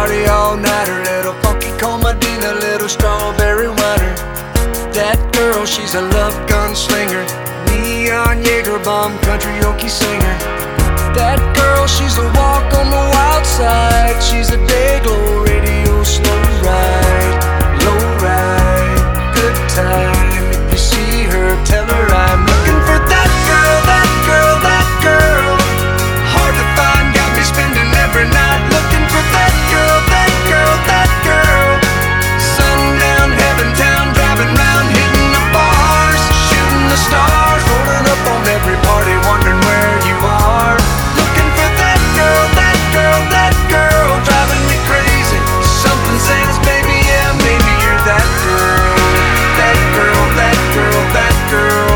party all nighter, little funky comedina, little strawberry whiner. That girl, she's a love gunslinger, neon Jaeger bomb, country okie singer. That girl, she's a walk on the wild side. She's a day glow radio slow ride, low ride, good time. If you see her, tell her I'm looking for that girl, that girl, that girl. Hard to find, got me spending every night looking for that girl, that girl, that girl. Sundown, heaven town, driving round, hitting the bars, shooting the stars, rolling up on every party, wondering where you are. Looking for that girl, that girl, that girl, driving me crazy. Something says, baby, yeah, maybe you're that girl, that girl, that girl, that girl.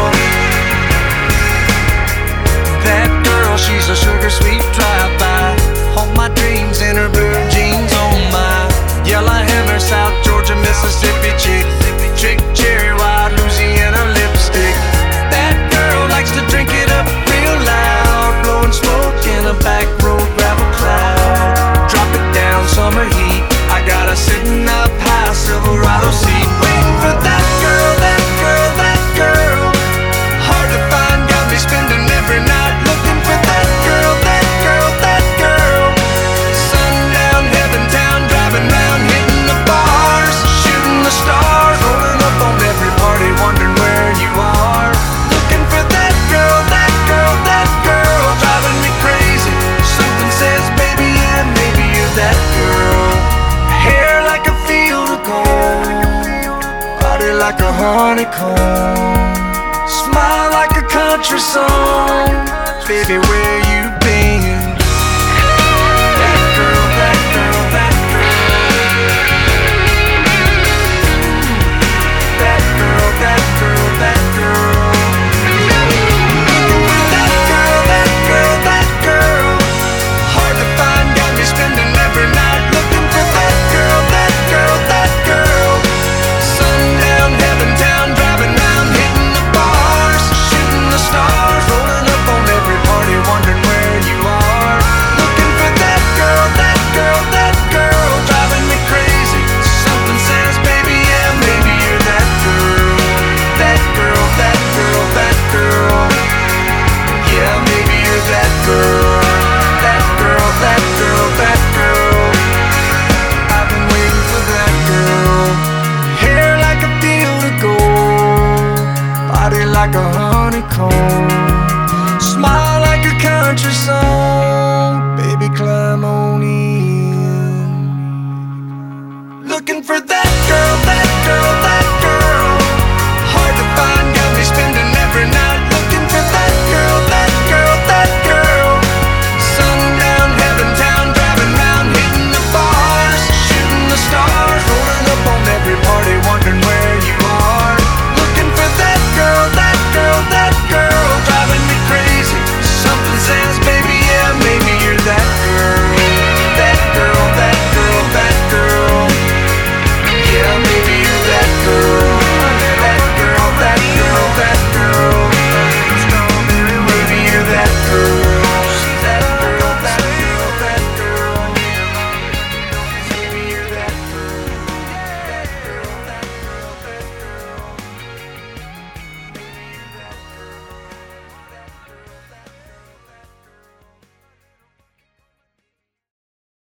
That girl, she's a sugar sweet drive-by. Hold my dreams in her blue jeans, oh my. Yellowhammer, South Georgia, Mississippi chick, chick, cherry wide, Louisiana lipstick. That girl likes to drink it up real loud, blowing smoke in a back road gravel cloud. Drop it down, summer heat. I got her sitting up high, Silverado seat, waiting for that girl, that girl, that girl. Hard to find, got me spending every night looking for that girl, that girl, that girl. Sundown, heaven town, driving round, hitting the bars, shooting the stars, rolling up on every party, wondering where you are. Looking for that girl, that girl, that girl, driving me crazy. Something says, baby, yeah, maybe you're that girl. Hair like a field of gold, body like a honeycomb, smile like a country song. Baby, where you